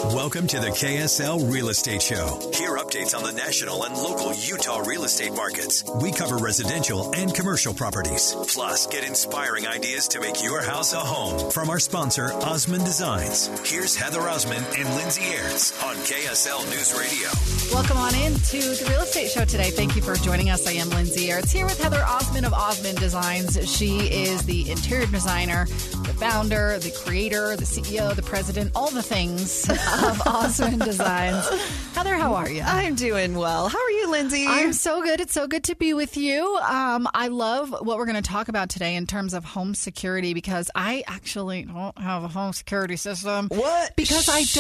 Welcome to the KSL Real Estate Show. Hear updates on the national and local Utah real estate markets. We cover residential and commercial properties. Plus, get inspiring ideas to make your house a home from our sponsor, Osmond Designs. Here's Heather Osmond and Lindsay Airts on KSL News Radio. Welcome on in to the Real Estate Show today. Thank you for joining us. I am Lindsay Airts here with Heather Osmond of Osmond Designs. She is the interior designer, the founder, the creator, the CEO, the president, all the things of Osmond Designs. Heather, how are you? I'm doing well. How are you, Lindsay? I'm so good. It's so good to be with you. I love what we're going to talk about today in terms of home security because I actually don't have a home security system. What? Because I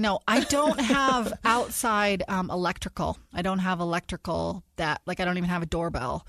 don't have outside electrical. I don't have electrical I don't even have a doorbell.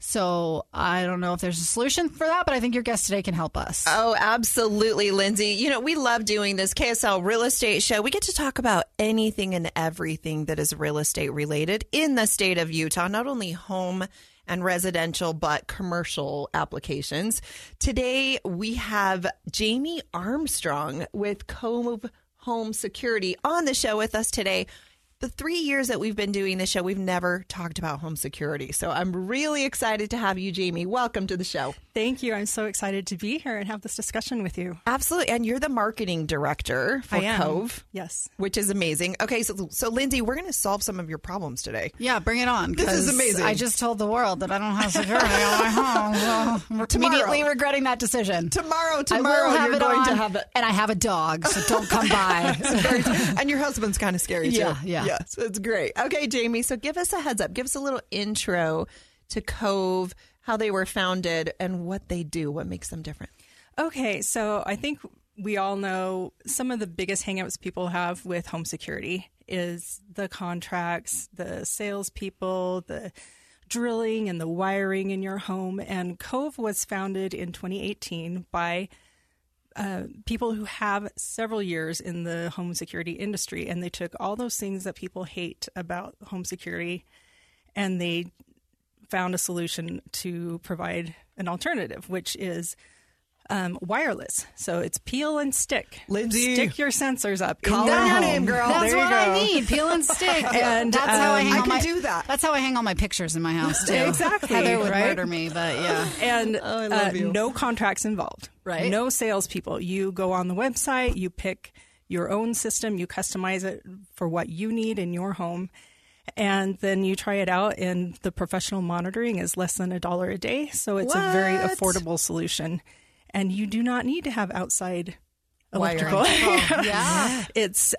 So I don't know if there's a solution for that, but I think your guest today can help us. Oh, absolutely, Lindsay. You know, we love doing this KSL Real Estate Show. We get to talk about anything and everything that is real estate related in the state of Utah, not only home and residential, but commercial applications. Today, we have Jamie Armstrong with Cove Home Security on the show with us today. The 3 years that we've been doing this show, we've never talked about home security. So I'm really excited to have you, Jamie. Welcome to the show. Thank you. I'm so excited to be here and have this discussion with you. Absolutely. And you're the marketing director for Cove. Yes. Which is amazing. Okay, so Lindsay, we're going to solve some of your problems today. Yeah, bring it on. This is amazing. I just told the world that I don't have security on my home. So I'm immediately regretting that decision. Tomorrow, you're going to have it. And I have a dog, so don't come by. And your husband's kind of scary, too. Yeah. Yes, it's great. Okay, Jamie, so give us a heads up. Give us a little intro to Cove, how they were founded, and what they do, what makes them different. Okay, so I think we all know some of the biggest hangups people have with home security is the contracts, the salespeople, the drilling and the wiring in your home. And Cove was founded in 2018 by people who have several years in the home security industry, and they took all those things that people hate about home security and they found a solution to provide an alternative, which is wireless. So it's peel and stick. Lindsay, stick your sensors up. Call in your name, girl. That's there what you go. I need. Peel and stick. And that's how I hang I all can do that. That's how I hang all my pictures in my house too. Exactly. Heather would right? murder me, but yeah. And I love you. No contracts involved. Right. No salespeople. You go on the website, you pick your own system, you customize it for what you need in your home, and then you try it out, and the professional monitoring is less than $1 a day. So it's a very affordable solution. And you do not need to have outside electrical. Yeah. It's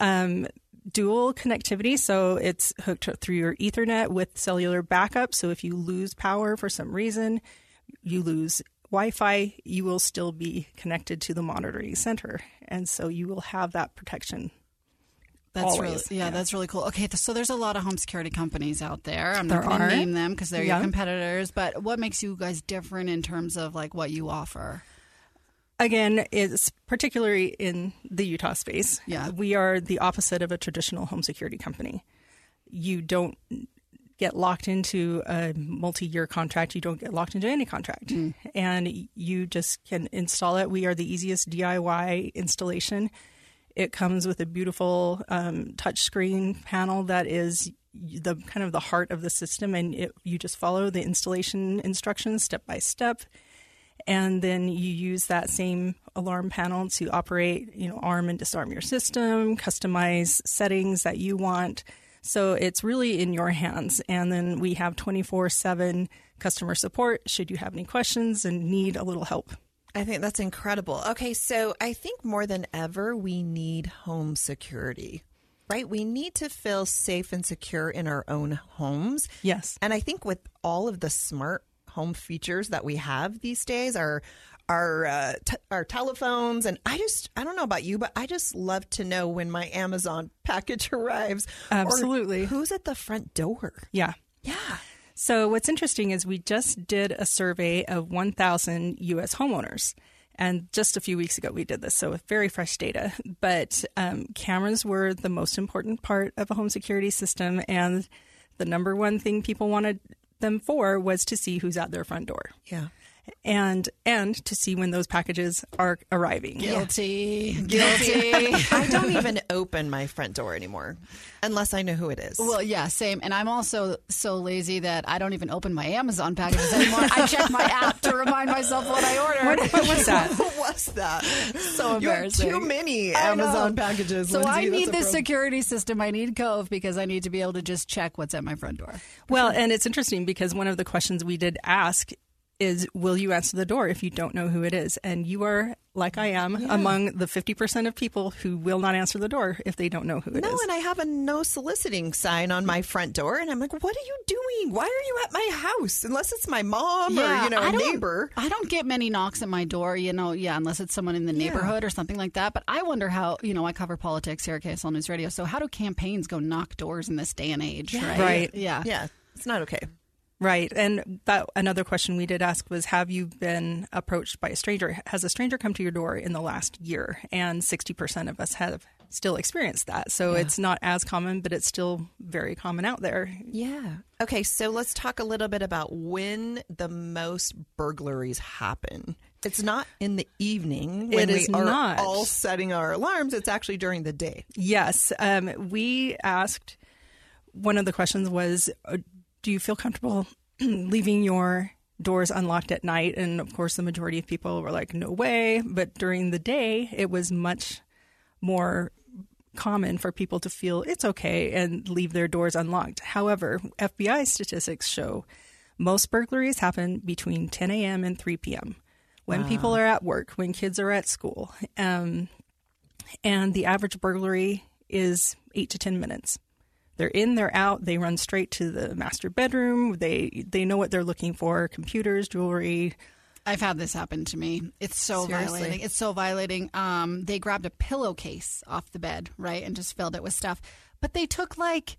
dual connectivity. So it's hooked through your Ethernet with cellular backup. So if you lose power for some reason, you lose Wi-Fi, you will still be connected to the monitoring center. And so you will have that protection. That's always. really, that's really cool. Okay, so there's a lot of home security companies out there. I'm not going to name them because they're your competitors. But what makes you guys different in terms of like what you offer? Again, it's particularly in the Utah space. Yeah. We are the opposite of a traditional home security company. You don't get locked into a multi-year contract. You don't get locked into any contract. And you just can install it. We are the easiest DIY installation. It comes with a beautiful touchscreen panel that is the kind of the heart of the system. And you just follow the installation instructions step by step. And then you use that same alarm panel to operate, arm and disarm your system, customize settings that you want. So it's really in your hands. And then we have 24/7 customer support should you have any questions and need a little help. I think that's incredible. Okay, so I think more than ever, we need home security, right? We need to feel safe and secure in our own homes. Yes. And I think with all of the smart home features that we have these days, our telephones, and I don't know about you, but I just love to know when my Amazon package arrives. Absolutely. Or who's at the front door? Yeah. Yeah. So what's interesting is we just did a survey of 1,000 U.S. homeowners. And just a few weeks ago we did this, so very fresh data. But cameras were the most important part of a home security system. And the number one thing people wanted them for was to see who's at their front door. Yeah. and to see when those packages are arriving. Guilty. I don't even open my front door anymore unless I know who it is. Well, yeah, same. And I'm also so lazy that I don't even open my Amazon packages anymore. I check my app to remind myself what I ordered. What was that? What was that? So You have embarrassing. too many I know. Amazon packages, So Lindsay. I That's need a this problem. security system. I need Cove because I need to be able to just check what's at my front door. Well, and it's interesting because one of the questions we did ask is, will you answer the door if you don't know who it is? And you are, like I am, among the 50% of people who will not answer the door if they don't know who it is. No, and I have a no soliciting sign on my front door, and I'm like, what are you doing? Why are you at my house? Unless it's my mom or, a neighbor. I don't get many knocks at my door, unless it's someone in the neighborhood or something like that. But I wonder how, I cover politics here at KSL News Radio. So how do campaigns go knock doors in this day and age, right? Right. Yeah. Yeah, it's not okay. Right. And another question we did ask was, have you been approached by a stranger? Has a stranger come to your door in the last year? And 60% of us have still experienced that. So it's not as common, but it's still very common out there. Yeah. Okay, so let's talk a little bit about when the most burglaries happen. It's not in the evening when It we is are not. all setting our alarms. It's actually during the day. Yes. We asked, one of the questions was, do you feel comfortable leaving your doors unlocked at night? And of course, the majority of people were like, no way. But during the day, it was much more common for people to feel it's okay and leave their doors unlocked. However, FBI statistics show most burglaries happen between 10 a.m. and 3 p.m. when people are at work, when kids are at school. And the average burglary is 8 to 10 minutes. They're in, they're out, they run straight to the master bedroom. They know what they're looking for, computers, jewelry. I've had this happen to me. It's so Seriously? violating. It's so violating. They grabbed a pillowcase off the bed, right, and just filled it with stuff. But they took like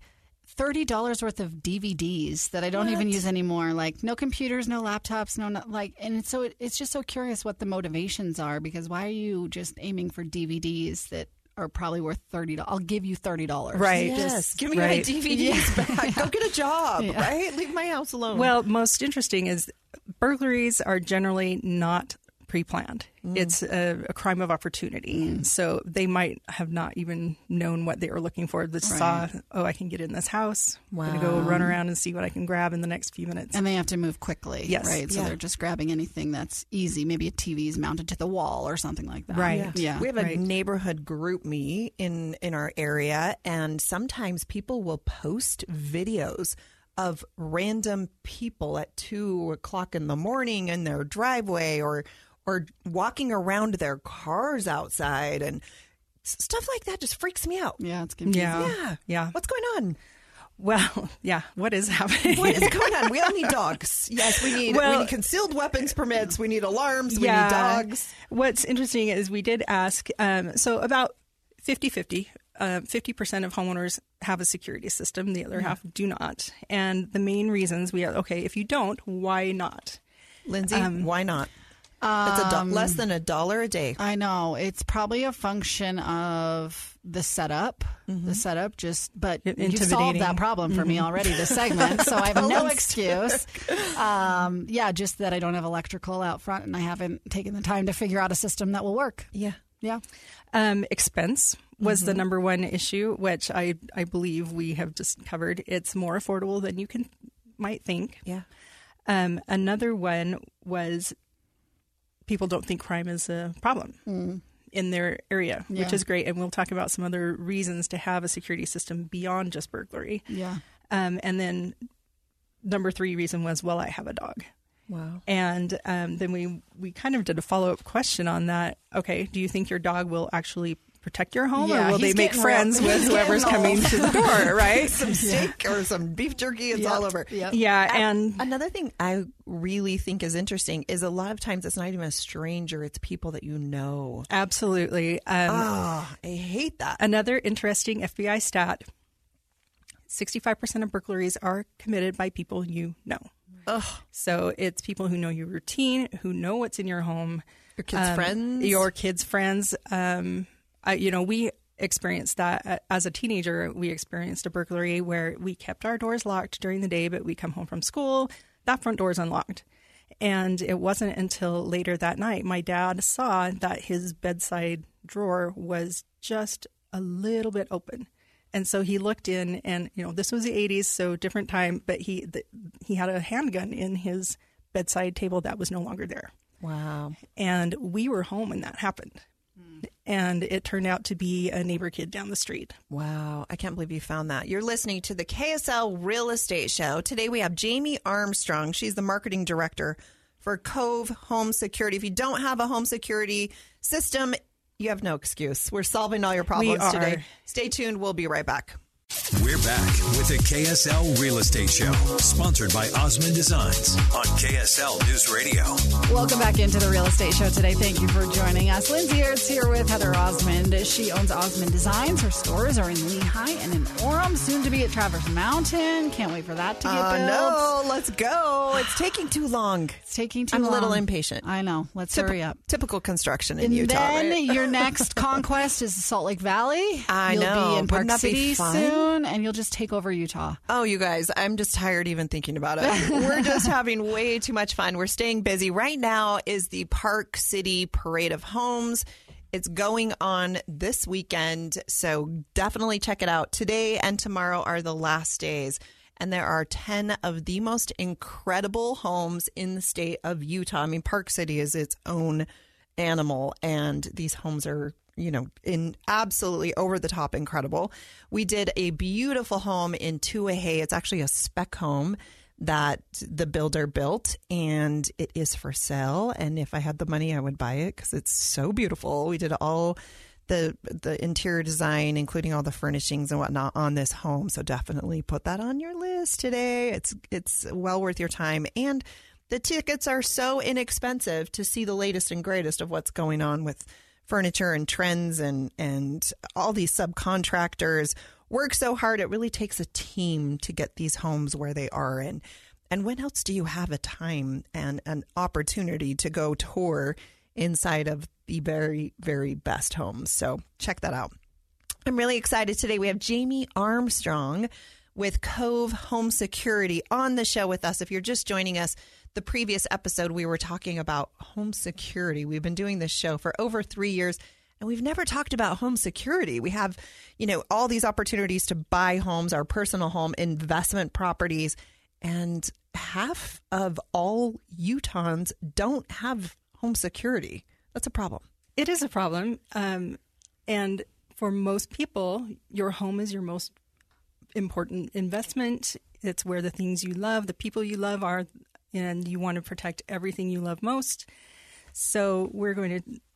$30 worth of DVDs that I don't even use anymore. Like no computers, no laptops, and it's just so curious what the motivations are, because why are you just aiming for DVDs that are probably worth $30? I'll give you $30. Right. Yes. Give me Right. my DVDs back. Go get a job, right? Leave my house alone. Well, most interesting is burglaries are generally not pre-planned. It's a crime of opportunity. So they might have not even known what they were looking for. They saw, I can get in this house. I'm going to go run around and see what I can grab in the next few minutes. And they have to move quickly. Yes. Right. So Yeah. they're just grabbing anything that's easy. Maybe a TV is mounted to the wall or something like that. Right. Yeah. We have a Right. neighborhood group me in our area, and sometimes people will post videos of random people at 2:00 in the morning in their driveway or walking around their cars outside, and stuff like that just freaks me out. Yeah. It's confusing. Yeah. What's going on? Well, yeah. What is happening? What is going on? We all need dogs. Yes, we need concealed weapons permits. We need alarms. We need dogs. What's interesting is we did ask, so about 50-50. 50% of homeowners have a security system. The other half do not. And the main reasons if you don't, why not? Lindsay, why not? It's less than $1 a day. I know. It's probably a function of the setup. The setup but you solved Intimidating. that problem for me already this segment, so I have no excuse. Just that I don't have electrical out front and I haven't taken the time to figure out a system that will work. Yeah. Yeah. Expense was the number one issue, which I believe we have just covered. It's more affordable than you might think. Yeah. Another one was people don't think crime is a problem in their area, which is great. And we'll talk about some other reasons to have a security system beyond just burglary. Yeah. And then number 3 reason was, I have a dog. Wow. And then we kind of did a follow-up question on that. Okay, do you think your dog will actually protect your home, Yeah, or will they he's make getting friends old. with He's whoever's getting coming old. to the door, right? Some steak or some beef jerky, it's all over. Yep. Yeah, and Another thing I really think is interesting is a lot of times it's not even a stranger, it's people that you know. absolutely. I hate that. Another interesting FBI stat, 65% of burglaries are committed by people you know. Ugh. So it's people who know your routine, who know what's in your home. Your kids' friends? Your kids' friends. We experienced that as a teenager. We experienced a burglary where we kept our doors locked during the day, but we come home from school, that front door is unlocked. And it wasn't until later that night my dad saw that his bedside drawer was just a little bit open. And so he looked in, and this was the 80s, so different time, but he had a handgun in his bedside table that was no longer there. Wow. And we were home when that happened. And it turned out to be a neighbor kid down the street. Wow. I can't believe you found that. You're listening to the KSL Real Estate Show. Today we have Jamie Armstrong. She's the marketing director for Cove Home Security. If you don't have a home security system, you have no excuse. We're solving all your problems today. Stay tuned. We'll be right back. We're back with the KSL Real Estate Show, sponsored by Osmond Designs on KSL News Radio. Welcome back into the Real Estate Show today. Thank you for joining us. Lindsay Ertz here with Heather Osmond. She owns Osmond Designs. Her stores are in Lehigh and in Orem, soon to be at Traverse Mountain. Can't wait for that to get built. No, let's go. It's taking too long. It's taking too long. I'm a little impatient. I know. Let's hurry up. Typical construction in Utah, then right? Your next conquest is Salt Lake Valley. I know. You'll be in Park Wouldn't that be City fun? soon, and you'll just take over Utah. Oh, you guys, I'm just tired even thinking about it. We're just having way too much fun. We're staying busy. Right now is the Park City Parade of Homes. It's going on this weekend, so definitely check it out. Today and tomorrow are the last days, and there are 10 of the most incredible homes in the state of Utah. I mean, Park City is its own animal, and these homes are in absolutely over the top incredible. We did a beautiful home in Tuahey. It's actually a spec home that the builder built, and it is for sale. And if I had the money, I would buy it because it's so beautiful. We did all the interior design, including all the furnishings and whatnot on this home. So definitely put that on your list today. It's well worth your time. And the tickets are so inexpensive to see the latest and greatest of what's going on with furniture and trends, and all these subcontractors work so hard. It really takes a team to get these homes where they are. And when else do you have a time and an opportunity to go tour inside of the very, very best homes? So check that out. I'm really excited today. We have Jamie Armstrong with Cove Home Security on the show with us. If you're just joining us, the previous episode, we were talking about home security. We've been doing this show for over 3 years, and we've never talked about home security. We have, all these opportunities to buy homes, our personal home, investment properties, and half of all Utahns don't have home security. That's a problem. It is a problem. And for most people, your home is your most important investment. It's where the things you love, the people you love are, and you want to protect everything you love most. So we're going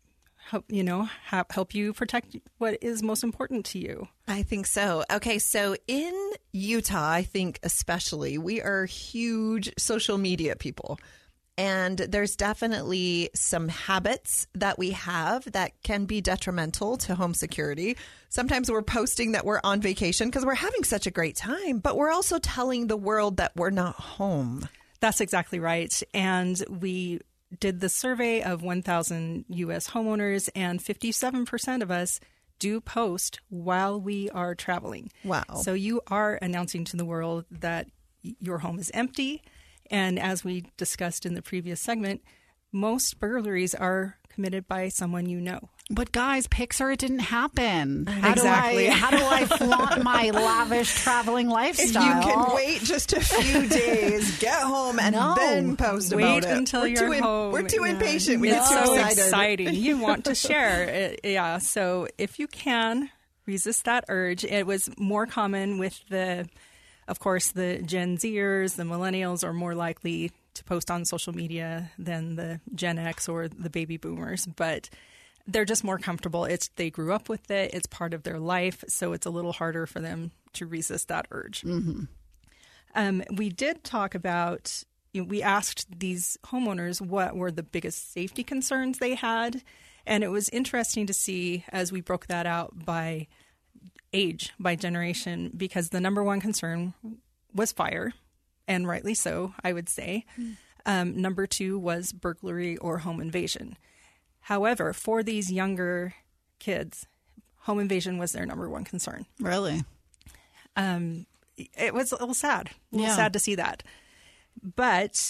to help you protect what is most important to you. I think so. Okay, so in Utah, I think especially, we are huge social media people. And there's definitely some habits that we have that can be detrimental to home security. Sometimes we're posting that we're on vacation because we're having such a great time, but we're also telling the world that we're not home. That's exactly right. And we did the survey of 1,000 U.S. homeowners, and 57% of us do post while we are traveling. Wow. So you are announcing to the world that your home is empty. And as we discussed in the previous segment, most burglaries are committed by someone you know. But guys, picture it didn't happen. Exactly. How do I flaunt my lavish traveling lifestyle? If you can wait just a few days, get home, and then post about it. Wait until you're home. We're too impatient. We get It's too so excited. exciting. You want to share it. Yeah. So if you can, resist that urge. It was more common with of course, the Gen Zers, the millennials are more likely to post on social media than the Gen X or the baby boomers, but they're just more comfortable. They grew up with it. It's part of their life, so it's a little harder for them to resist that urge. Mm-hmm. We did talk about, we asked these homeowners what were the biggest safety concerns they had, and it was interesting to see as we broke that out by age, by generation, because the number one concern was fire, and rightly so, I would say. Number two was burglary or home invasion. However, for these younger kids, home invasion was their number one concern. Really? It was a little sad. Sad to see that. But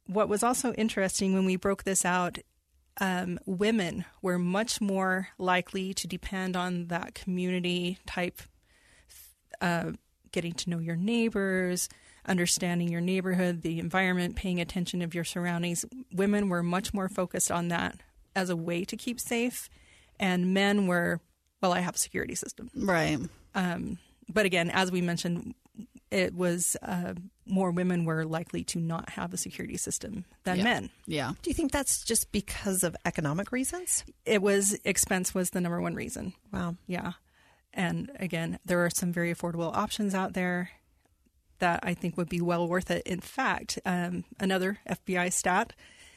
what was also interesting when we broke this out, women were much more likely to depend on that community type, getting to know your neighbors, understanding your neighborhood, the environment, paying attention of your surroundings. Women were much more focused on that as a way to keep safe. And men were, well, I have a security system. Right. But again, as we mentioned, it was more women were likely to not have a security system than men. Yeah. Do you think that's just because of economic reasons? It was expense was the number one reason. Wow. Yeah. And again, there are some very affordable options out there that I think would be well worth it. In fact, another FBI stat,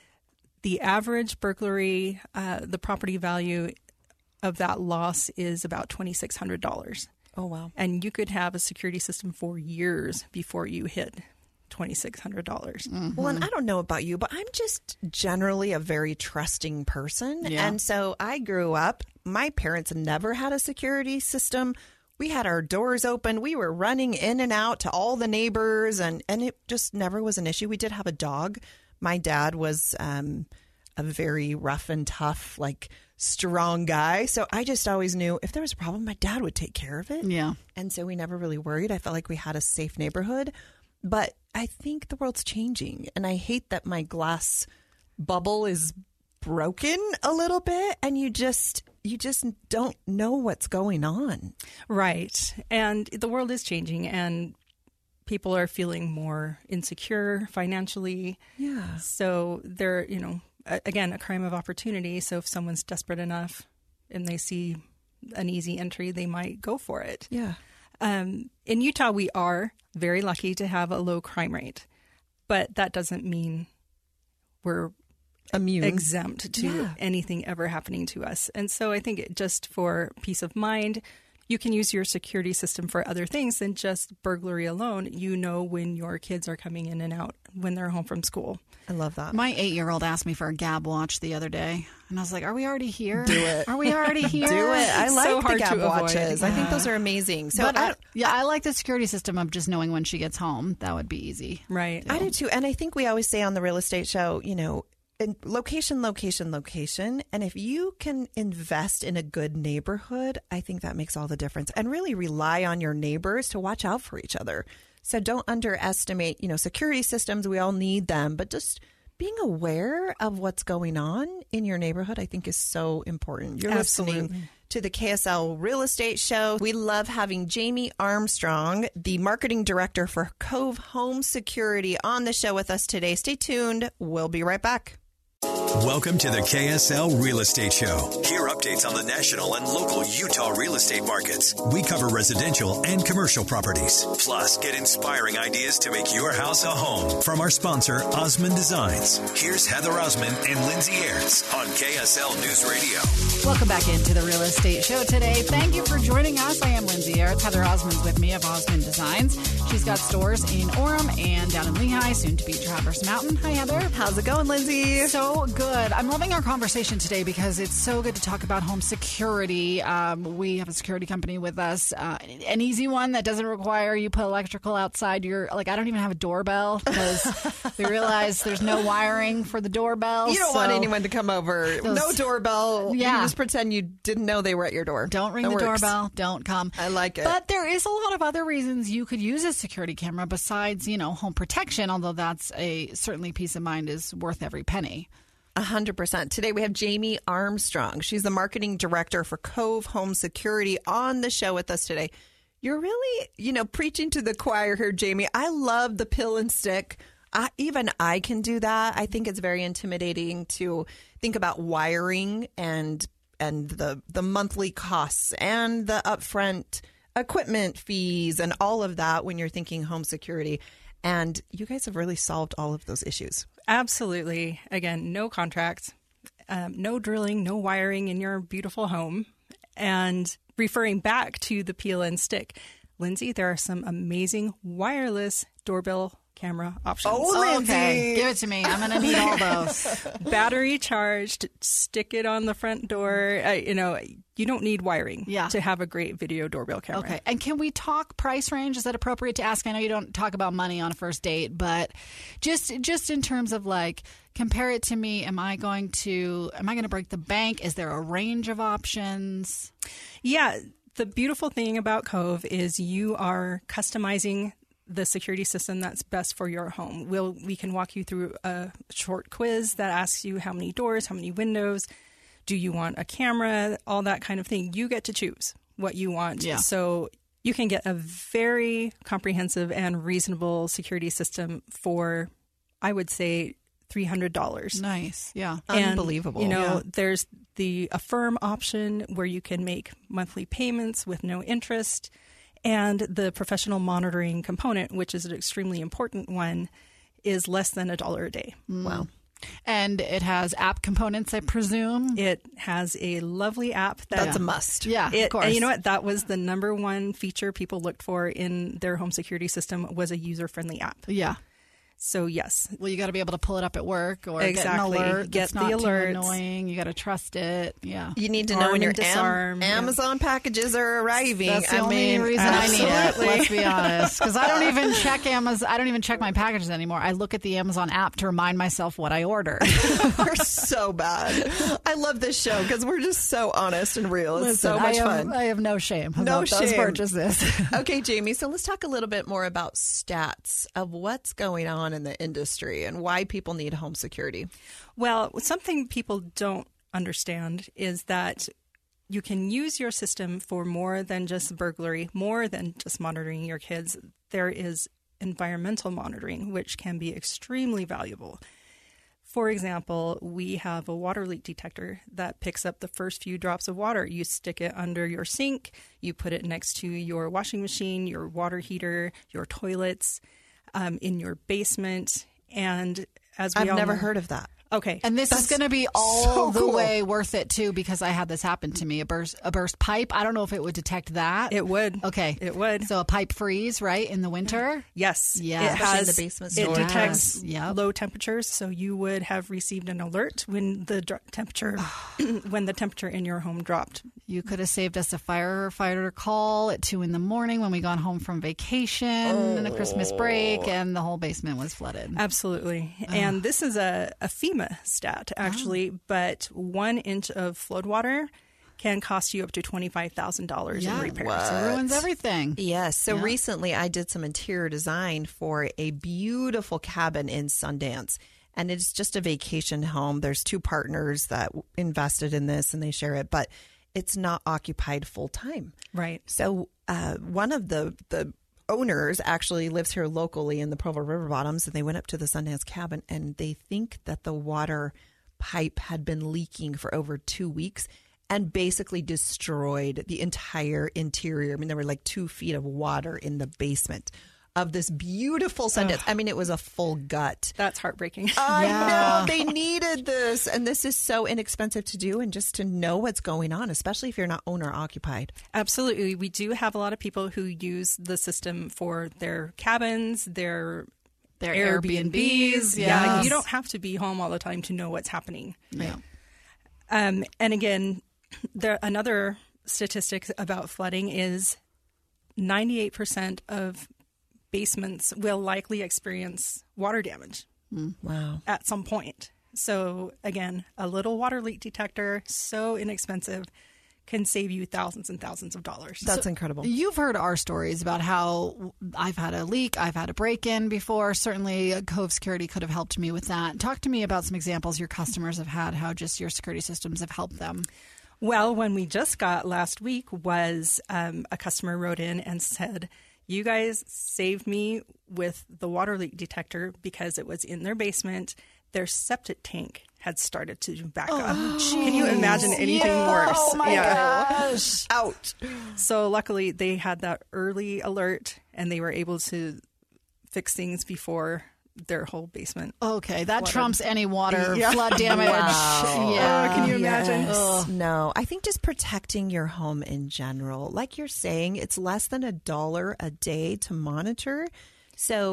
the average burglary, the property value of that loss is about $2,600. Oh, wow. And you could have a security system for years before you hit $2,600. Mm-hmm. Well, and I don't know about you, but I'm just generally a very trusting person. Yeah. And so I grew up, my parents never had a security system. We had our doors open. We were running in and out to all the neighbors, and it just never was an issue. We did have a dog. My dad was a very rough and tough, like strong guy. So I just always knew if there was a problem, my dad would take care of it. Yeah. And so we never really worried. I felt like we had a safe neighborhood. But I think the world's changing. And I hate that my glass bubble is broken a little bit. And you just don't know what's going on. Right. And the world is changing, and people are feeling more insecure financially. Yeah. So they're, again, a crime of opportunity. So if someone's desperate enough and they see an easy entry, they might go for it. Yeah. In Utah, we are very lucky to have a low crime rate, but that doesn't mean we're immune, exempt to anything ever happening to us. And so I think just for peace of mind, you can use your security system for other things than just burglary alone. You know when your kids are coming in and out when they're home from school. I love that. My 8-year-old asked me for a Gab watch the other day, and I was like, "Are we already here? Do it. Are we already here? Do it. I like so the hard Gab to avoid. watches. I think those are amazing. So But I like the security system of just knowing when she gets home. That would be easy. Right. I do too. And I think we always say on the real estate show, in location, location, location. And if you can invest in a good neighborhood, I think that makes all the difference. And really rely on your neighbors to watch out for each other. So don't underestimate, security systems. We all need them. But just being aware of what's going on in your neighborhood, I think is so important. You're listening to the KSL Real Estate Show. We love having Jamie Armstrong, the marketing director for Cove Home Security, on the show with us today. Stay tuned. We'll be right back. Welcome to the KSL Real Estate Show. Hear updates on the national and local Utah real estate markets. We cover residential and commercial properties. Plus, get inspiring ideas to make your house a home from our sponsor, Osmond Designs. Here's Heather Osmond and Lindsay Aerts on KSL News Radio. Welcome back into the Real Estate Show today. Thank you for joining us. I am Lindsay Aerts. Heather Osmond's with me of Osmond Designs. She's got stores in Orem and down in Lehigh, soon to be Traverse Mountain. Hi, Heather. How's it going, Lindsay? So good. I'm loving our conversation today because it's so good to talk about home security. We have a security company with us, an easy one that doesn't require you put electrical outside your, I don't even have a doorbell because we realize there's no wiring for the doorbell. You don't want anyone to come over. No doorbell. Yeah. You just pretend you didn't know they were at your door. Don't ring the doorbell. Don't come. I like it. But there is a lot of other reasons you could use a security camera besides, home protection, although that's certainly peace of mind is worth every penny. 100%. Today we have Jamie Armstrong. She's the marketing director for Cove Home Security on the show with us today. You're really, preaching to the choir here, Jamie. I love the pill and stick. Even I can do that. I think it's very intimidating to think about wiring and the monthly costs and the upfront equipment fees and all of that when you're thinking home security. And you guys have really solved all of those issues. Absolutely. Again, no contracts, no drilling, no wiring in your beautiful home. And referring back to the peel and stick, Lindsay, there are some amazing wireless doorbell camera options. Okay, give it to me. I'm going to need all those. Battery charged, stick it on the front door. You don't need wiring to have a great video doorbell camera. Okay, and can we talk price range? Is that appropriate to ask? I know you don't talk about money on a first date, but just in terms of like, compare it to me. Am I going to break the bank? Is there a range of options? Yeah, the beautiful thing about Cove is you are customizing the security system that's best for your home. We can walk you through a short quiz that asks you how many doors, how many windows, do you want a camera, all that kind of thing. You get to choose what you want. Yeah. So you can get a very comprehensive and reasonable security system for, I would say, $300. Nice. Yeah. And, Unbelievable. There's the Affirm option where you can make monthly payments with no interest, and the professional monitoring component, which is an extremely important one, is less than $1 a day. Wow. And it has app components, I presume? It has a lovely app. That's a must. Yeah, of course. And you know what? That was the number one feature people looked for in their home security system, was a user-friendly app. Yeah. So, yes. Well, you got to be able to pull it up at work or Exactly. get an alert. Get that's the not alerts. too annoying. You got to trust it. Yeah. You need to know Arm when your and disarm. Amazon packages are arriving. That's the only reason absolutely. I need it. Let's be honest, because I don't even check Amazon. I don't even check my packages anymore. I look at the Amazon app to remind myself what I ordered. We're so bad. I love this show because we're just so honest and real. It's so much fun. I have no shame No about those shame. purchases. Okay, Jamie, so let's talk a little bit more about stats of what's going on in the industry and why people need home security. Well, something people don't understand is that you can use your system for more than just burglary, more than just monitoring your kids. There is environmental monitoring, which can be extremely valuable. For example, we have a water leak detector that picks up the first few drops of water. You stick it under your sink, you put it next to your washing machine, your water heater, your toilets, in your basement. And as we I've all never know- heard of that. Okay. And this is going to be all so the cool. way worth it, too, because I had this happen to me. A burst pipe. I don't know if it would detect that. It would. Okay. It would. So a pipe freeze, right, in the winter? Yes. Yeah. It Especially in has, the basement it storage. detects Yep. low temperatures, so you would have received an alert when the temperature in your home dropped. You could have saved us a firefighter call at 2 a.m. when we got home from vacation and a Christmas break, and the whole basement was flooded. Absolutely. And this is a FEMA stat, actually, but 1 inch of flood water can cost you up to $25,000 in repairs. It ruins everything. Yes. So recently I did some interior design for a beautiful cabin in Sundance. And it's just a vacation home. There's 2 partners that invested in this and they share it, but it's not occupied full time. Right. So one of the owners actually lives here locally in the Provo River Bottoms, and they went up to the Sundance cabin and they think that the water pipe had been leaking for over 2 weeks and basically destroyed the entire interior. I mean, there were like 2 feet of water in the basement of this beautiful Sundance. I mean, it was a full gut. That's heartbreaking. I know. They needed this. And this is so inexpensive to do and just to know what's going on, especially if you're not owner occupied. Absolutely. We do have a lot of people who use the system for their cabins, their Airbnbs. Airbnbs, Yeah, yes. you don't have to be home all the time to know what's happening. Yeah. And again, another statistic about flooding is 98% of basements will likely experience water damage Wow. at some point. So again, a little water leak detector, so inexpensive, can save you thousands and thousands of dollars. That's incredible. You've heard our stories about how I've had a leak, I've had a break-in before. Certainly, Cove Security could have helped me with that. Talk to me about some examples your customers have had, how just your security systems have helped them. Well, one we just got last week was a customer wrote in and said, you guys saved me with the water leak detector because it was in their basement. Their septic tank had started to back up. Can you imagine anything worse? Oh, my gosh. Out. So luckily they had that early alert and they were able to fix things before their whole basement. Okay, that flooded. trumps any water Yeah. flood damage. Wow. Yeah. Can you imagine? Yes. No, I think just protecting your home in general. Like you're saying, it's less than $1 a day to monitor. So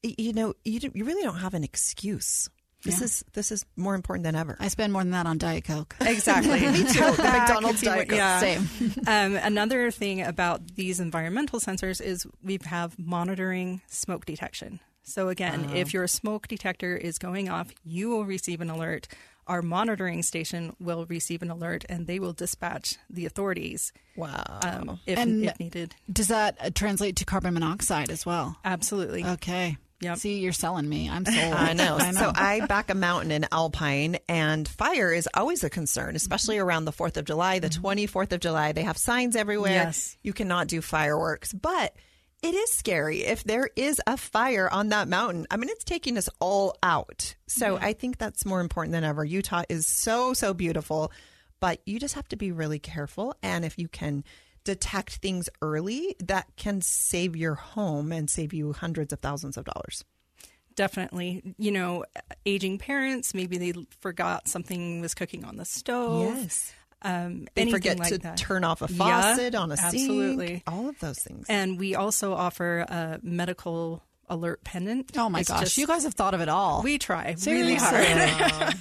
you really don't have an excuse. This is more important than ever. I spend more than that on Diet Coke. Exactly. Me too. The McDonald's Diet Coke. Yeah. Same. Another thing about these environmental sensors is we have monitoring smoke detection. So again, if your smoke detector is going off, you will receive an alert. Our monitoring station will receive an alert, and they will dispatch the authorities. Wow. If needed. Does that translate to carbon monoxide as well? Absolutely. Okay. Yep. See, you're selling me. I'm sold. I know. So I back a mountain in Alpine, and fire is always a concern, especially around the 4th of July, the 24th of July. They have signs everywhere. Yes. You cannot do fireworks, but it is scary if there is a fire on that mountain. I mean, it's taking us all out. So I think that's more important than ever. Utah is so, so beautiful, but you just have to be really careful. And if you can detect things early, that can save your home and save you hundreds of thousands of dollars. Definitely. Aging parents, maybe they forgot something was cooking on the stove. Yes. They forget like to that. turn off a faucet on a absolutely. sink. All of those things. And we also offer a medical alert pendant. Oh my gosh, you guys have thought of it all. We try Seriously? really hard.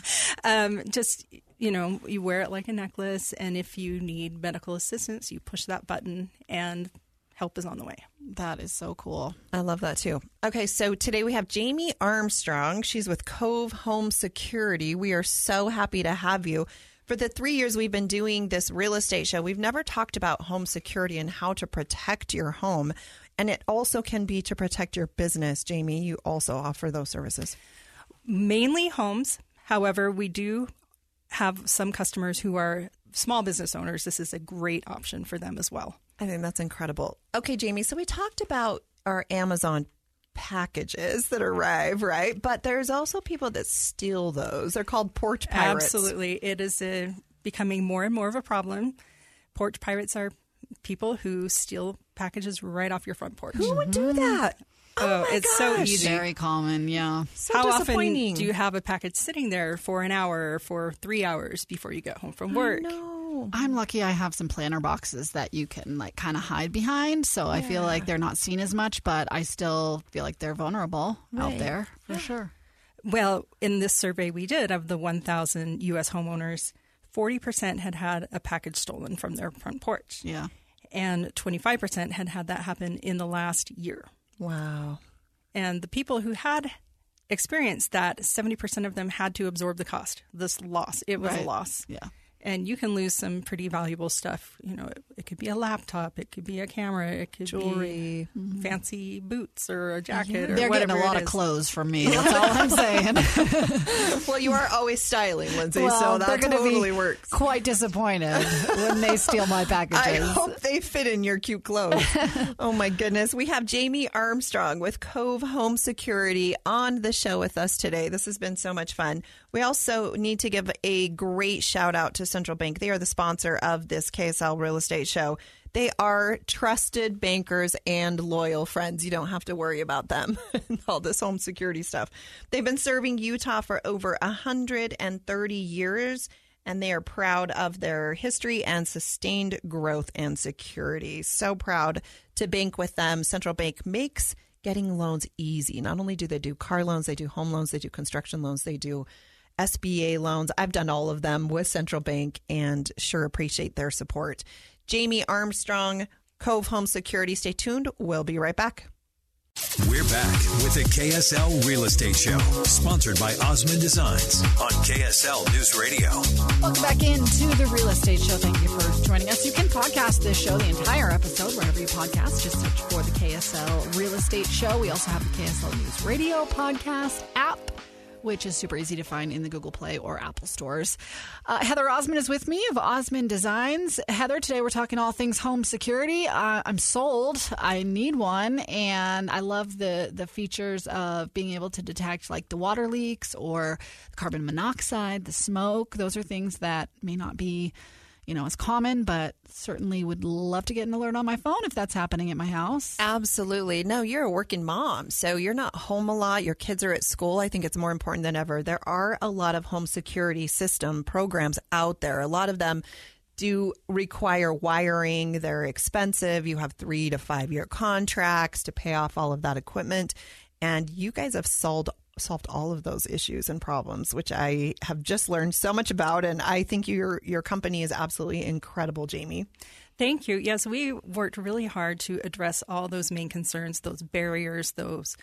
You wear it like a necklace, and if you need medical assistance, you push that button and help is on the way. That is so cool. I love that too. Okay, so today we have Jamie Armstrong. She's with Cove Home Security. We are so happy to have you. For the 3 years we've been doing this real estate show, we've never talked about home security and how to protect your home. And it also can be to protect your business. Jamie, you also offer those services. Mainly homes. However, we do have some customers who are small business owners. This is a great option for them as well. I think that's incredible. Okay, Jamie, so we talked about our Amazon packages that arrive, right? But there's also people that steal those. They're called porch pirates. Absolutely. It is becoming more and more of a problem. Porch pirates are people who steal packages right off your front porch. Who would do that? Oh, it's so gosh. easy. Very common, yeah. So How often disappointing. do you have a package sitting there for an hour or for 3 hours before you get home from work? No. I'm lucky I have some planter boxes that you can kind of hide behind. So I feel like they're not seen as much, but I still feel like they're vulnerable out there for sure. Well, in this survey we did of the 1,000 U.S. homeowners, 40% had a package stolen from their front porch. Yeah. And 25% had that happen in the last year. Wow. And the people who had experienced that, 70% of them had to absorb the cost, this loss. It was a loss. Yeah. And you can lose some pretty valuable stuff. It could be a laptop, it could be a camera, it could Jewelry, be fancy boots or a jacket or They're whatever getting a lot it of is. clothes from me. That's all I'm saying. Well, you are always styling, Lindsay, Well, so they're that gonna totally be works. quite disappointed when they steal my packages. I hope they fit in your cute clothes. Oh, my goodness. We have Jamie Armstrong with Cove Home Security on the show with us today. This has been so much fun. We also need to give a great shout out to Central Bank. They are the sponsor of this KSL Real Estate Show. They are trusted bankers and loyal friends. You don't have to worry about them and all this home security stuff. They've been serving Utah for over 130 years, and they are proud of their history and sustained growth and security. So proud to bank with them. Central Bank makes getting loans easy. Not only do they do car loans, they do home loans, they do construction loans, they do SBA loans. I've done all of them with Central Bank and sure appreciate their support. Jamie Armstrong, Cove Home Security. Stay tuned. We'll be right back. We're back with the KSL Real Estate Show, sponsored by Osmond Designs on KSL News Radio. Welcome back into the Real Estate Show. Thank you for joining us. You can podcast this show, the entire episode, wherever you podcast. Just search for the KSL Real Estate Show. We also have the KSL News Radio podcast app, which is super easy to find in the Google Play or Apple stores. Heather Osmond is with me of Osmond Designs. Heather, today we're talking all things home security. I'm sold. I need one, and I love the features of being able to detect like the water leaks or the carbon monoxide, the smoke. Those are things that may not be as common, but certainly would love to get an alert on my phone if that's happening at my house. Absolutely. No, you're a working mom, so you're not home a lot. Your kids are at school. I think it's more important than ever. There are a lot of home security system programs out there. A lot of them do require wiring. They're expensive. You have 3 to 5 year contracts to pay off all of that equipment. And you guys have solved all of those issues and problems, which I have just learned so much about. And I think your company is absolutely incredible, Jamie. Thank you. Yes, we worked really hard to address all those main concerns, those barriers, those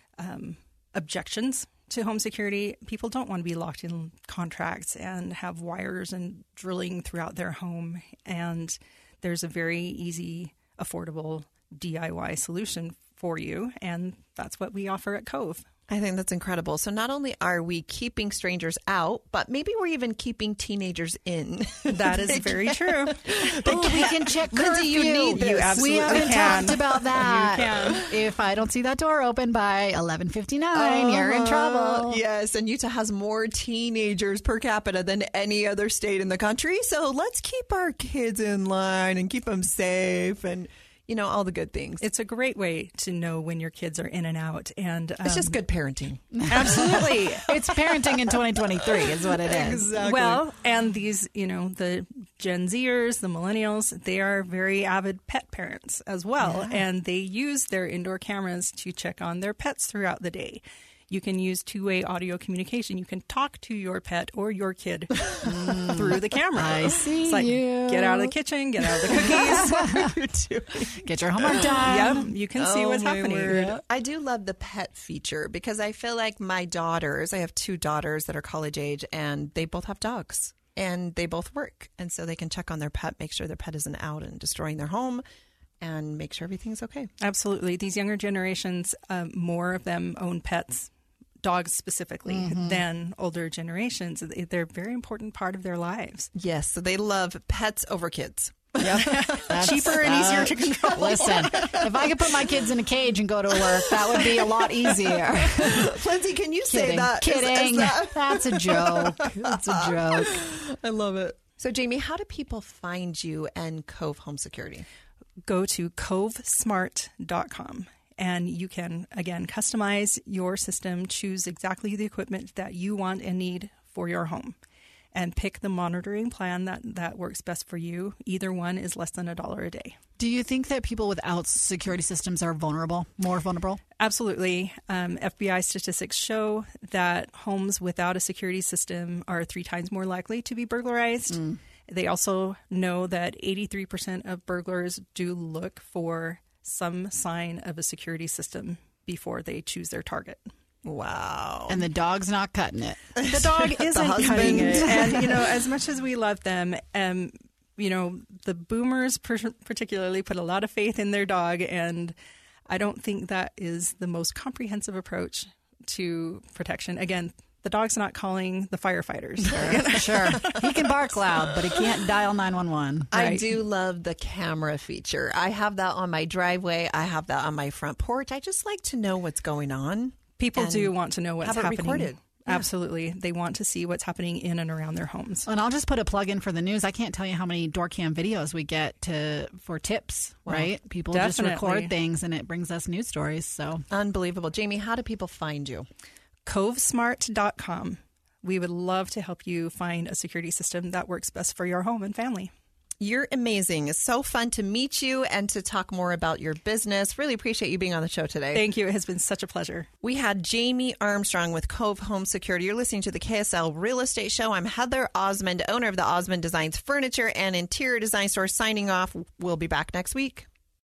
objections to home security. People don't want to be locked in contracts and have wires and drilling throughout their home. And there's a very easy, affordable DIY solution for you. And that's what we offer at Cove. I think that's incredible. So not only are we keeping strangers out, but maybe we're even keeping teenagers in. That is very true. We can check curfew. Lindsay, you need this. You absolutely We haven't can. talked about that. You can. If I don't see that door open by 11:59, you're in trouble. Yes, and Utah has more teenagers per capita than any other state in the country. So let's keep our kids in line and keep them safe and, all the good things. It's a great way to know when your kids are in and out. And It's just good parenting. absolutely. It's parenting in 2023 is what it is. Exactly. Well, and these, the Gen Zers, the millennials, they are very avid pet parents as well. Yeah. And they use their indoor cameras to check on their pets throughout the day. You can use two-way audio communication. You can talk to your pet or your kid through the camera. I see it's like, you. Get out of the kitchen, get out of the cookies. Get your homework done. Yep, you can see what's happening. Word. I do love the pet feature because I feel like my daughters, I have 2 daughters that are college age, and they both have dogs and they both work. And so they can check on their pet, make sure their pet isn't out and destroying their home, and make sure everything's okay. Absolutely. These younger generations, more of them own pets, dogs specifically, than older generations. They're a very important part of their lives. Yes, so they love pets over kids. Yep. Cheaper and easier to control. Listen, if I could put my kids in a cage and go to work, that would be a lot easier. Lindsay, can you say Kidding. that? Kidding. That's a joke. That's a joke. I love it. So, Jamie, how do people find you and Cove Home Security? Go to covesmart.com. And you can, again, customize your system, choose exactly the equipment that you want and need for your home, and pick the monitoring plan that works best for you. Either one is less than $1 a day. Do you think that people without security systems are more vulnerable? Absolutely. FBI statistics show that homes without a security system are 3 times more likely to be burglarized. They also know that 83% of burglars do look for some sign of a security system before they choose their target. Wow. And the dog's not cutting it. The dog isn't cutting it. And, as much as we love them, the boomers particularly put a lot of faith in their dog. And I don't think that is the most comprehensive approach to protection. Again, the dog's not calling the firefighters. Sure. He can bark loud, but he can't dial 911. I Right. do love the camera feature. I have that on my driveway. I have that on my front porch. I just like to know what's going on. People And do want to know what's have it happening. recorded. Yeah. Absolutely. They want to see what's happening in and around their homes. And I'll just put a plug in for the news. I can't tell you how many door cam videos we get for tips, right? People just definitely. record things and it brings us news stories. So Unbelievable. Jamie, how do people find you? Covesmart.com. We would love to help you find a security system that works best for your home and family. You're amazing. It's so fun to meet you and to talk more about your business. Really appreciate you being on the show today. Thank you. It has been such a pleasure. We had Jamie Armstrong with Cove Home Security. You're listening to the KSL Real Estate Show. I'm Heather Osmond, owner of the Osmond Designs Furniture and Interior Design Store, signing off. We'll be back next week.